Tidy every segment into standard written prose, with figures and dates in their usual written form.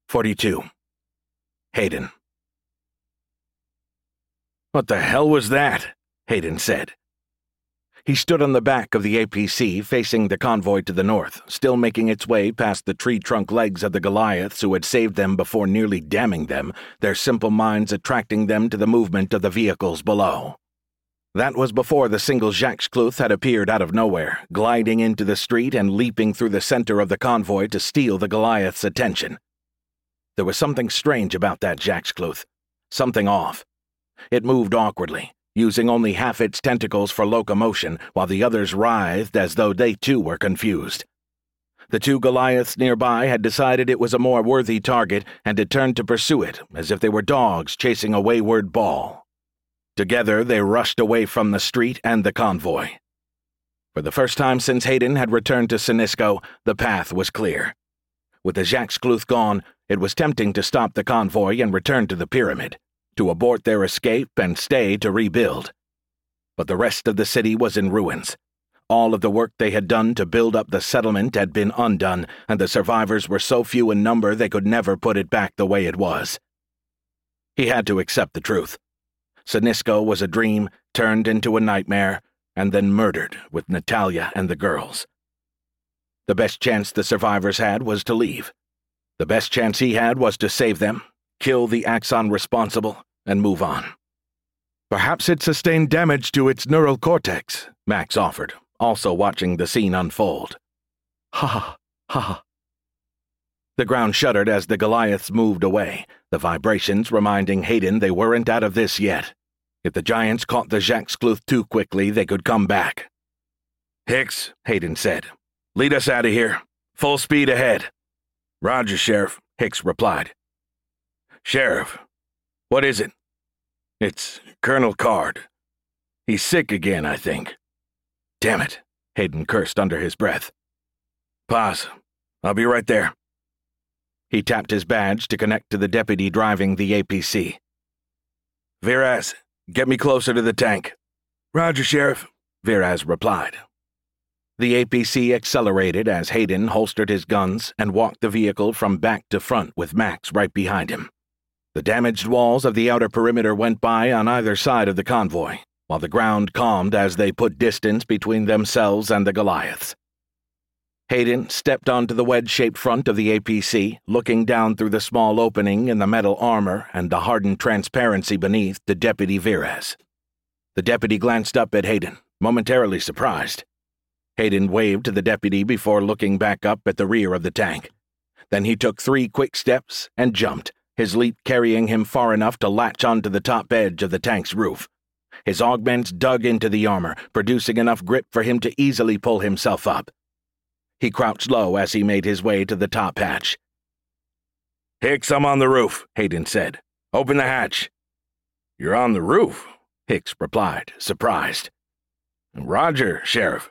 42. Hayden. "What the hell was that?" Hayden said. He stood on the back of the APC facing the convoy to the north, still making its way past the tree-trunk legs of the Goliaths who had saved them before nearly damming them, their simple minds attracting them to the movement of the vehicles below. That was before the single Jaxcluth had appeared out of nowhere, gliding into the street and leaping through the center of the convoy to steal the Goliath's attention. There was something strange about that Jaxcluth. Something off. It moved awkwardly, using only half its tentacles for locomotion, while the others writhed as though they too were confused. The two Goliaths nearby had decided it was a more worthy target and had turned to pursue it, as if they were dogs chasing a wayward ball. Together they rushed away from the street and the convoy. For the first time since Hayden had returned to Sinisco, the path was clear. With the Jaxcluth gone, it was tempting to stop the convoy and return to the pyramid, to abort their escape and stay to rebuild. But the rest of the city was in ruins. All of the work they had done to build up the settlement had been undone, and the survivors were so few in number they could never put it back the way it was. He had to accept the truth. Sinisco was a dream turned into a nightmare, and then murdered with Natalia and the girls. The best chance the survivors had was to leave. The best chance he had was to save them, kill the Axon responsible, and move on. "Perhaps it sustained damage to its neural cortex," Max offered, also watching the scene unfold. "Ha ha, ha ha." The ground shuddered as the Goliaths moved away, the vibrations reminding Hayden they weren't out of this yet. If the giants caught the Jaxcluth too quickly, they could come back. "Hicks," Hayden said, "lead us out of here. Full speed ahead." "Roger, Sheriff," Hicks replied. "Sheriff, what is it?" "It's Colonel Card. He's sick again, I think." "Damn it," Hayden cursed under his breath. "Pause. I'll be right there." He tapped his badge to connect to the deputy driving the APC. "Viraz, get me closer to the tank." "Roger, Sheriff," Viraz replied. The APC accelerated as Hayden holstered his guns and walked the vehicle from back to front with Max right behind him. The damaged walls of the outer perimeter went by on either side of the convoy, while the ground calmed as they put distance between themselves and the Goliaths. Hayden stepped onto the wedge-shaped front of the APC, looking down through the small opening in the metal armor and the hardened transparency beneath to Deputy Viraz. The deputy glanced up at Hayden, momentarily surprised. Hayden waved to the deputy before looking back up at the rear of the tank. Then he took 3 quick steps and jumped, his leap carrying him far enough to latch onto the top edge of the tank's roof. His augments dug into the armor, producing enough grip for him to easily pull himself up. He crouched low as he made his way to the top hatch. "Hicks, I'm on the roof," Hayden said. "Open the hatch." "You're on the roof?" Hicks replied, surprised. "Roger, Sheriff."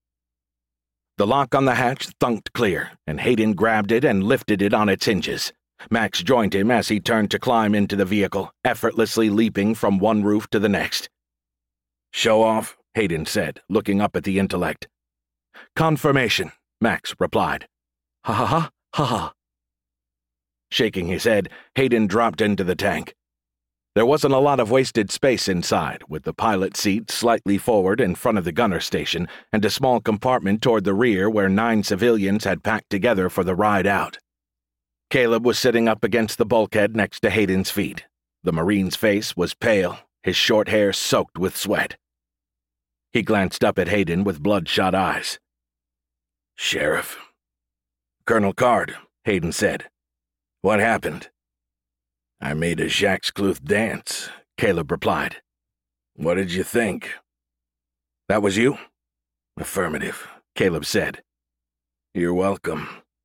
The lock on the hatch thunked clear, and Hayden grabbed it and lifted it on its hinges. Max joined him as he turned to climb into the vehicle, effortlessly leaping from one roof to the next. "Show off," Hayden said, looking up at the intellect. "Confirmation," Max replied. "Ha ha ha, ha ha." Shaking his head, Hayden dropped into the tank. There wasn't a lot of wasted space inside, with the pilot seat slightly forward in front of the gunner station and a small compartment toward the rear where 9 civilians had packed together for the ride out. Caleb was sitting up against the bulkhead next to Hayden's feet. The Marine's face was pale, his short hair soaked with sweat. He glanced up at Hayden with bloodshot eyes. "Sheriff." "Colonel Card," Hayden said. "What happened?" "I made a Jaxcluth dance," Caleb replied. "What did you think?" "That was you?" "Affirmative," Caleb said. "You're welcome."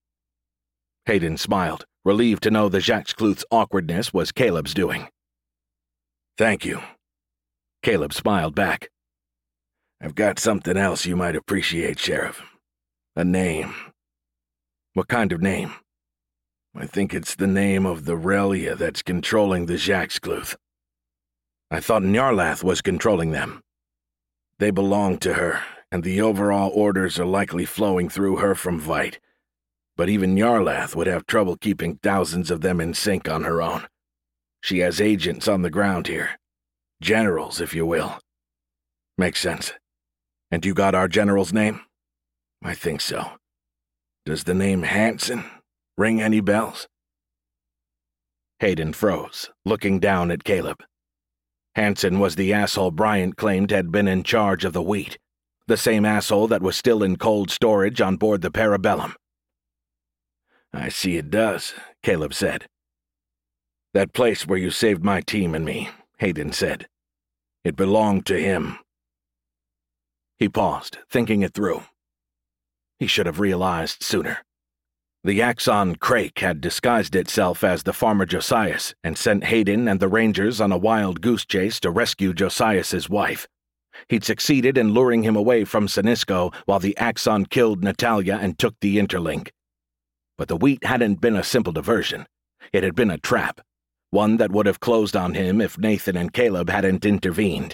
Hayden smiled, relieved to know the Jaxcluth's awkwardness was Caleb's doing. "Thank you." Caleb smiled back. "I've got something else you might appreciate, Sheriff. A name." "What kind of name?" "I think it's the name of the Relia that's controlling the Jaxcluth." "I thought Nyarlath was controlling them." "They belong to her, and the overall orders are likely flowing through her from Vite. but even Yarlath would have trouble keeping thousands of them in sync on her own. She has agents on the ground here. Generals, if you will. Makes sense. And you got our general's name? I think so. Does the name Hansen ring any bells? Hayden froze, looking down at Caleb. Hansen was the asshole Bryant claimed had been in charge of the wheat, the same asshole that was still in cold storage on board the Parabellum. I see it does, Caleb said. That place where you saved my team and me, Hayden said. It belonged to him. He paused, thinking it through. He should have realized sooner. The Axon Crake had disguised itself as the farmer Josias and sent Hayden and the Rangers on a wild goose chase to rescue Josias's wife. He'd succeeded in luring him away from Sinisco while the Axon killed Natalia and took the Interlink. But the wheat hadn't been a simple diversion. It had been a trap, one that would have closed on him if Nathan and Caleb hadn't intervened.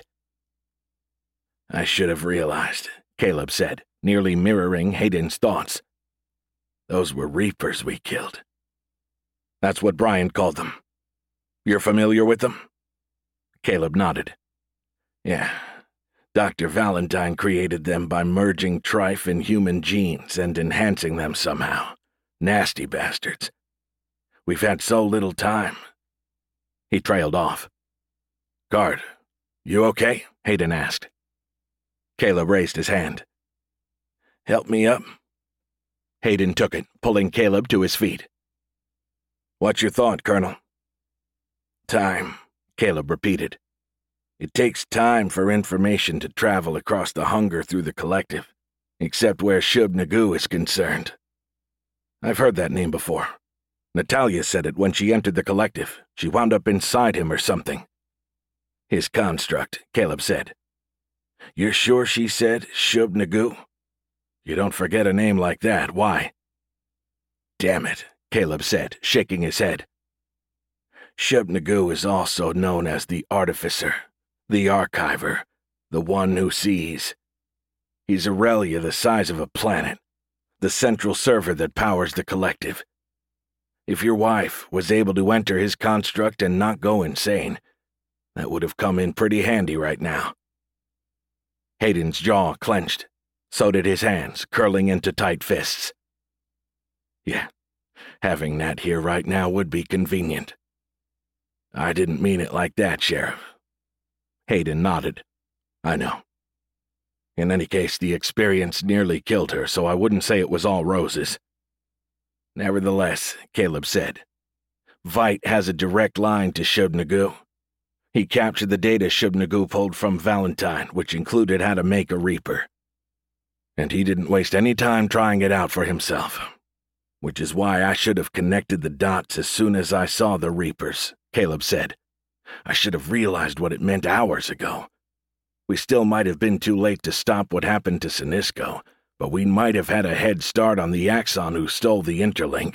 I should have realized, Caleb said, nearly mirroring Hayden's thoughts. Those were Reapers we killed. That's what Bryant called them. You're familiar with them? Caleb nodded. Yeah. Dr. Valentine created them by merging Trife in human genes and enhancing them somehow. Nasty bastards. We've had so little time. He trailed off. Guard, you okay? Hayden asked. Caleb raised his hand. Help me up. Hayden took it, pulling Caleb to his feet. What's your thought, Colonel? Time, Caleb repeated. It takes time for information to travel across the hunger through the collective, except where Shub Nagu is concerned. I've heard that name before. Natalia said it when she entered the collective. She wound up inside him or something. His construct, Caleb said. You're sure she said Shub Nagu? You don't forget a name like that, why? Damn it, Caleb said, shaking his head. Shub Nagu is also known as the Artificer, the Archiver, the one who sees. He's a Relia the size of a planet, the central server that powers the collective. If your wife was able to enter his construct and not go insane, that would have come in pretty handy right now. Hayden's jaw clenched. So did his hands, curling into tight fists. Yeah, having Nat here right now would be convenient. I didn't mean it like that, Sheriff. Hayden nodded. I know. In any case, the experience nearly killed her, so I wouldn't say it was all roses. Nevertheless, Caleb said, Vite has a direct line to Shub Nagu. He captured the data Shub Nagu pulled from Valentine, which included how to make a Reaper. And he didn't waste any time trying it out for himself. Which is why I should have connected the dots as soon as I saw the Reapers, Caleb said. I should have realized what it meant hours ago. We still might have been too late to stop what happened to Sinisco, but we might have had a head start on the Axon who stole the Interlink.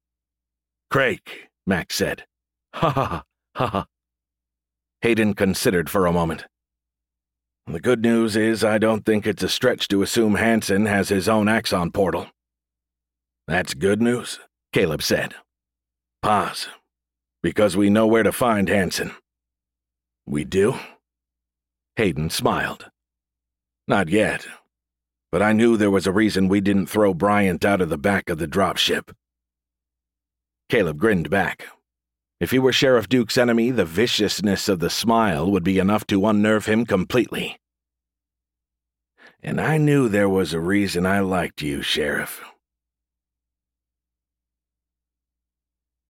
Crake, Max said. Ha ha ha ha ha. Hayden considered for a moment. The good news is I don't think it's a stretch to assume Hansen has his own Axon portal. That's good news, Caleb said. Pause. Because we know where to find Hansen. We do? Hayden smiled. Not yet. But I knew there was a reason we didn't throw Bryant out of the back of the dropship. Caleb grinned back. If he were Sheriff Duke's enemy, the viciousness of the smile would be enough to unnerve him completely. And I knew there was a reason I liked you, Sheriff.